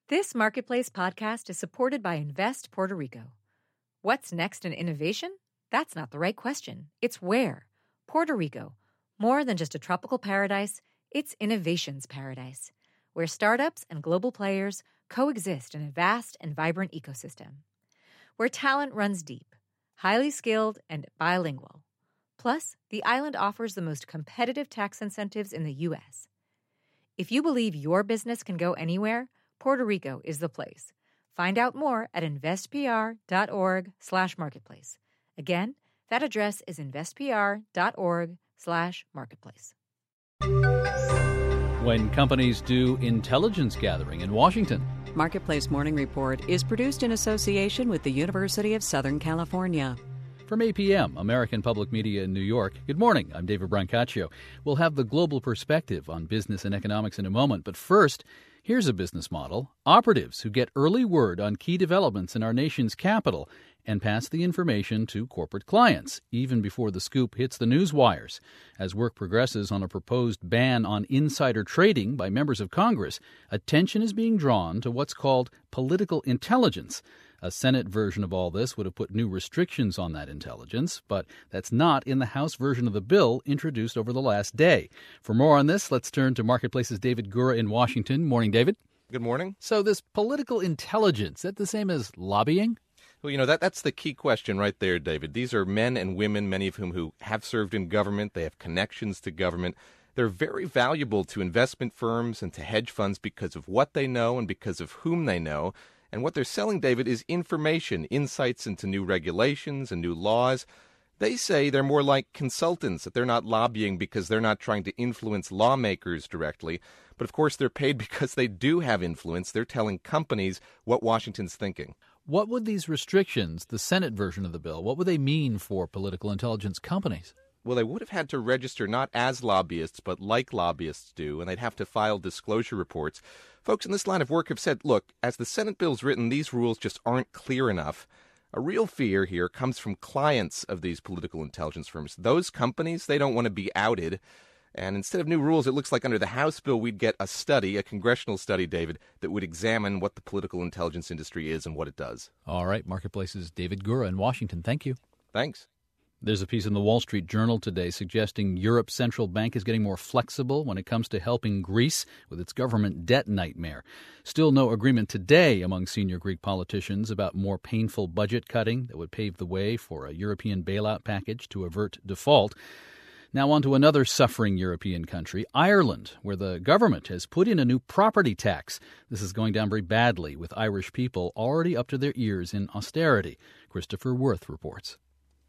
This Marketplace podcast is supported by Invest Puerto Rico. What's next in innovation? That's not the right question. It's where. Puerto Rico. More than just a tropical paradise, it's innovation's paradise, where startups and global players coexist in a vast and vibrant ecosystem. Where talent runs deep, highly skilled, and bilingual. Plus, the island offers the most competitive tax incentives in the U.S. If you believe your business can go anywhere, Puerto Rico is the place. Find out more at investpr.org/marketplace. Again, that address is investpr.org/marketplace. When companies do intelligence gathering in Washington. Marketplace Morning Report is produced in association with the University of Southern California. From APM, American Public Media in New York, good morning. I'm David Brancaccio. We'll have the global perspective on business and economics in a moment. But first, here's a business model. Operatives who get early word on key developments in our nation's capital and pass the information to corporate clients, even before the scoop hits the news wires. As work progresses on a proposed ban on insider trading by members of Congress, attention is being drawn to what's called political intelligence. A Senate version of all this would have put new restrictions on that intelligence, but that's not in the House version of the bill introduced over the last day. For more on this, let's turn to Marketplace's David Gura in Washington. Morning, David. Good morning. So this political intelligence, is that the same as lobbying? Well, that's the key question right there, David. These are men and women, many of whom who have served in government. They have connections to government. They're very valuable to investment firms and to hedge funds because of what they know and because of whom they know. And what they're selling, David, is information, insights into new regulations and new laws. They say they're more like consultants, that they're not lobbying because they're not trying to influence lawmakers directly. But of course, they're paid because they do have influence. They're telling companies what Washington's thinking. What would these restrictions, the Senate version of the bill, what would they mean for political intelligence companies? Well, they would have had to register not as lobbyists, but like lobbyists do, and they'd have to file disclosure reports. Folks in this line of work have said, look, as the Senate bill's written, these rules just aren't clear enough. A real fear here comes from clients of these political intelligence firms. Those companies, they don't want to be outed. And instead of new rules, it looks like under the House bill, we'd get a study, a congressional study, David, that would examine what the political intelligence industry is and what it does. All right. Marketplace's David Gura in Washington. Thank you. Thanks. There's a piece in the Wall Street Journal today suggesting Europe's central bank is getting more flexible when it comes to helping Greece with its government debt nightmare. Still no agreement today among senior Greek politicians about more painful budget cutting that would pave the way for a European bailout package to avert default. Now on to another suffering European country, Ireland, where the government has put in a new property tax. This is going down very badly, with Irish people already up to their ears in austerity. Christopher Worth reports.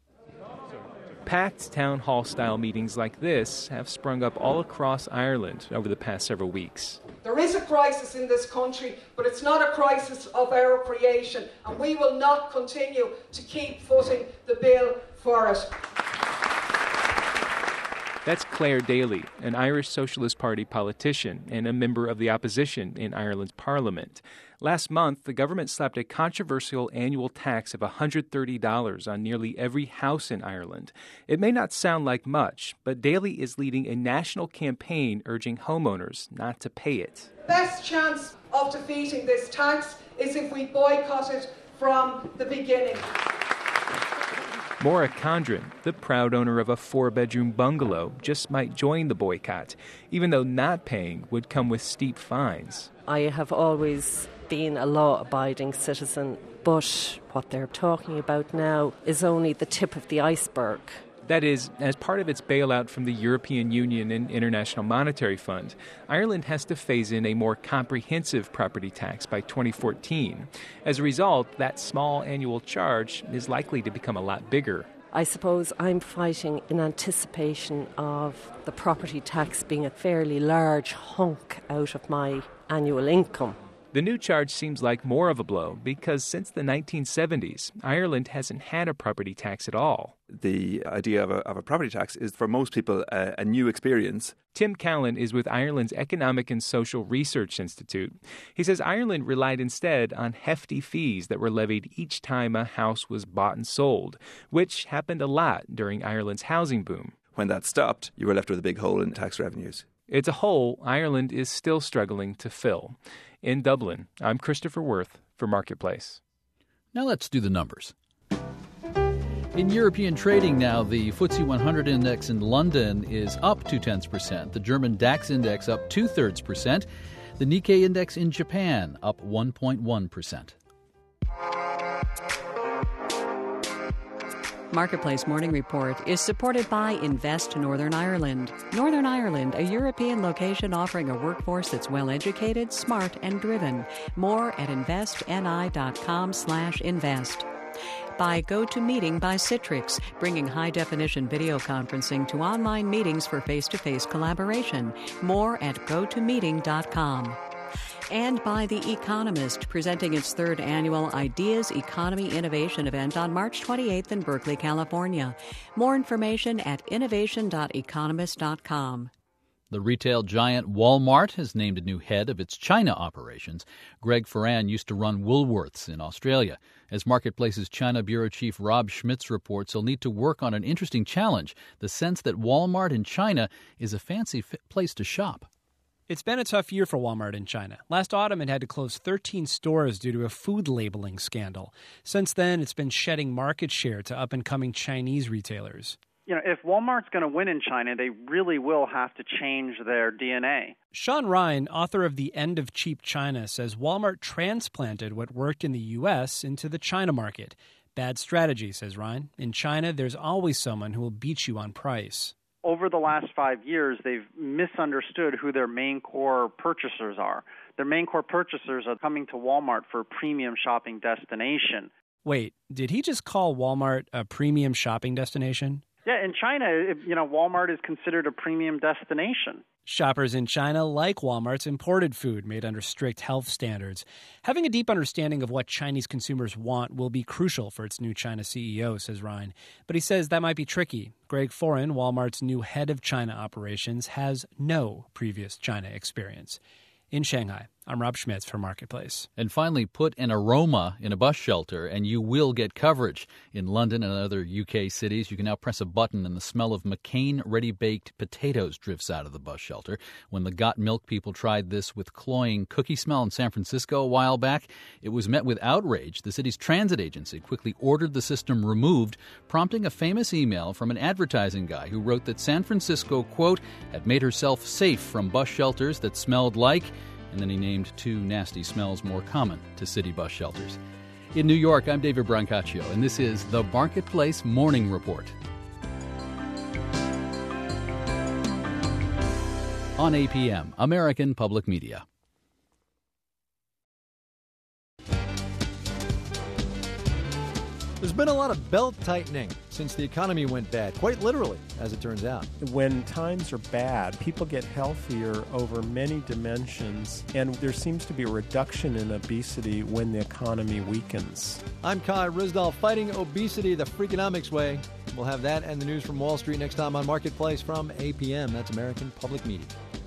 Packed town hall-style meetings like this have sprung up all across Ireland over the past several weeks. There is a crisis in this country, but it's not a crisis of our creation, and we will not continue to keep footing the bill for it. That's Claire Daly, an Irish Socialist Party politician and a member of the opposition in Ireland's parliament. Last month, the government slapped a controversial annual tax of $130 on nearly every house in Ireland. It may not sound like much, but Daly is leading a national campaign urging homeowners not to pay it. Best chance of defeating this tax is if we boycott it from the beginning. Maura Condren, the proud owner of a 4-bedroom bungalow, just might join the boycott, even though not paying would come with steep fines. I have always been a law-abiding citizen, but what they're talking about now is only the tip of the iceberg. That is, as part of its bailout from the European Union and International Monetary Fund, Ireland has to phase in a more comprehensive property tax by 2014. As a result, that small annual charge is likely to become a lot bigger. I suppose I'm fighting in anticipation of the property tax being a fairly large hunk out of my annual income. The new charge seems like more of a blow because since the 1970s, Ireland hasn't had a property tax at all. The idea of a property tax is, for most people, a new experience. Tim Callan is with Ireland's Economic and Social Research Institute. He says Ireland relied instead on hefty fees that were levied each time a house was bought and sold, which happened a lot during Ireland's housing boom. When that stopped, you were left with a big hole in tax revenues. It's a hole Ireland is still struggling to fill. In Dublin, I'm Christopher Worth for Marketplace. Now let's do the numbers. In European trading now, the FTSE 100 index in London is up 0.2%. The German DAX index up 0.2%. The Nikkei index in Japan up 1.1%. Marketplace Morning Report is supported by Invest Northern Ireland. Northern Ireland, a European location offering a workforce that's well-educated, smart, and driven. More at investni.com/invest. By GoToMeeting by Citrix, bringing high-definition video conferencing to online meetings for face-to-face collaboration. More at gotomeeting.com. And by The Economist, presenting its third annual Ideas Economy Innovation event on March 28th in Berkeley, California. More information at innovation.economist.com. The retail giant Walmart has named a new head of its China operations. Greg Foran used to run Woolworths in Australia. As Marketplace's China Bureau Chief Rob Schmitz reports, he'll need to work on an interesting challenge, the sense that Walmart in China is a fancy place to shop. It's been a tough year for Walmart in China. Last autumn, it had to close 13 stores due to a food labeling scandal. Since then, it's been shedding market share to up-and-coming Chinese retailers. You know, if Walmart's going to win in China, they really will have to change their DNA. Sean Ryan, author of The End of Cheap China, says Walmart transplanted what worked in the U.S. into the China market. Bad strategy, says Ryan. In China, there's always someone who will beat you on price. Over the last 5 years, they've misunderstood who their main core purchasers are. Their main core purchasers are coming to Walmart for a premium shopping destination. Wait, did he just call Walmart a premium shopping destination? Yeah, in China, Walmart is considered a premium destination. Shoppers in China like Walmart's imported food made under strict health standards. Having a deep understanding of what Chinese consumers want will be crucial for its new China CEO, says Ryan. But he says that might be tricky. Greg Foran, Walmart's new head of China operations, has no previous China experience. In Shanghai, I'm Rob Schmitz for Marketplace. And finally, put an aroma in a bus shelter and you will get coverage. In London and other UK cities, you can now press a button and the smell of McCain ready-baked potatoes drifts out of the bus shelter. When the Got Milk people tried this with cloying cookie smell in San Francisco a while back, it was met with outrage. The city's transit agency quickly ordered the system removed, prompting a famous email from an advertising guy who wrote that San Francisco, quote, had made herself safe from bus shelters that smelled like... And then he named two nasty smells more common to city bus shelters. In New York, I'm David Brancaccio, and this is the Marketplace Morning Report. On APM, American Public Media. There's been a lot of belt-tightening since the economy went bad, quite literally, as it turns out. When times are bad, people get healthier over many dimensions, and there seems to be a reduction in obesity when the economy weakens. I'm Kai Ryssdal, fighting obesity the Freakonomics way. We'll have that and the news from Wall Street next time on Marketplace from APM. That's American Public Media.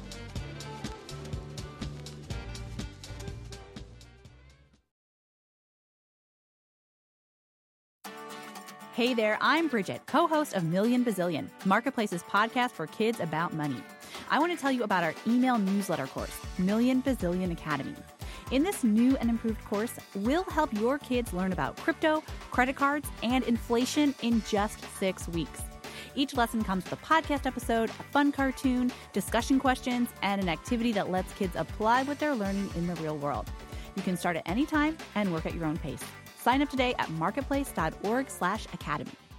Hey there, I'm Bridget, co-host of Million Bazillion, Marketplace's podcast for kids about money. I want to tell you about our email newsletter course, Million Bazillion Academy. In this new and improved course, we'll help your kids learn about crypto, credit cards, and inflation in just 6 weeks. Each lesson comes with a podcast episode, a fun cartoon, discussion questions, and an activity that lets kids apply what they're learning in the real world. You can start at any time and work at your own pace. Sign up today at marketplace.org/academy.